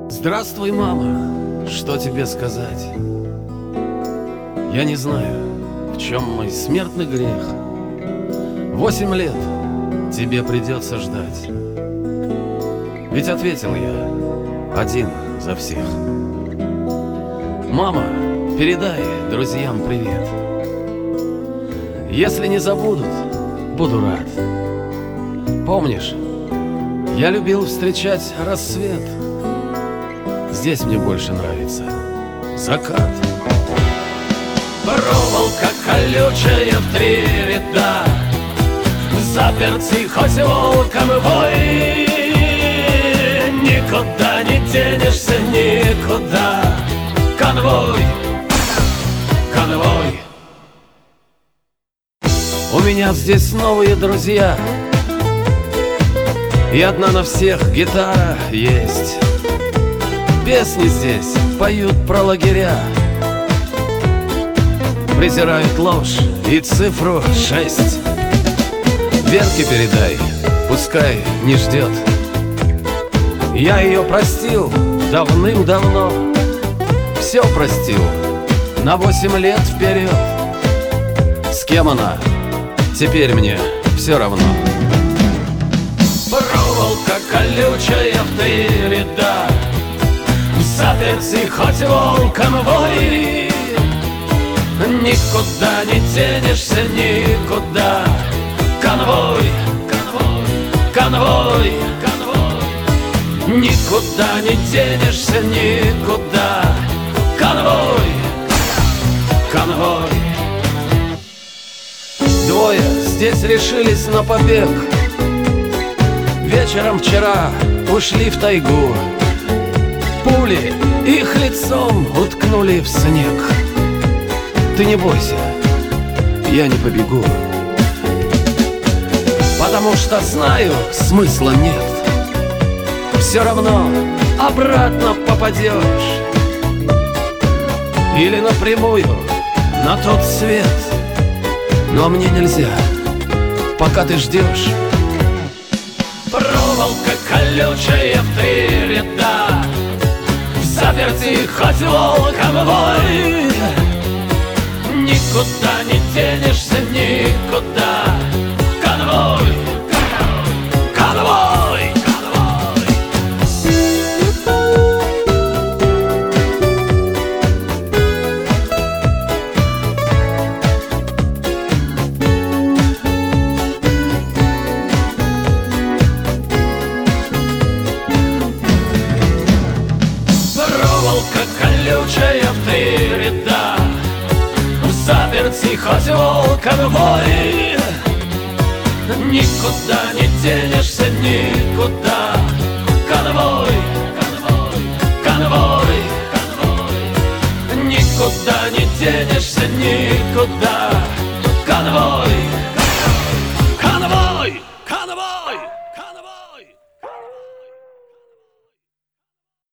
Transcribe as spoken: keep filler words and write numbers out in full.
Здравствуй, мама, что тебе сказать? Я не знаю, в чем мой смертный грех. Восемь лет тебе придется ждать. Ведь ответил я один за всех. Мама, передай друзьям привет. Если не забудут, буду рад. Помнишь, я любил встречать рассвет. Здесь мне больше нравится закат. Проволока колючая в три ряда, заперти хоть волком вой. Никуда не денешься, никуда. Конвой, конвой. У меня здесь новые друзья, и одна на всех гитара есть. Песни здесь поют про лагеря, презирают ложь и цифру шесть. Верке передай, пускай не ждет. Я ее простил давным-давно. Все простил на восемь лет вперед. С кем она, теперь мне все равно. Проволока колючая в три ряда, заперти хоть волком вой. Никуда не денешься, никуда. Конвой, конвой, конвой, конвой. Никуда не денешься, никуда. Конвой, конвой. Двое здесь решились на побег. Вечером вчера ушли в тайгу. Пули их лицом уткнули в снег. Ты не бойся, я не побегу, потому что знаю, смысла нет. Все равно обратно попадешь, или напрямую на тот свет. Но мне нельзя, пока ты ждешь. Проволока колючая в три ряда, заперти хоть волком вой. Никуда не денешься, никуда. Конвой, конвой, конвой. Проволока колючая в три ряда, заперти хоть волком вой. Никуда не денешься, никуда. Конвой, конвой, конвой, конвой. Никуда не денешься, никуда. Конвой.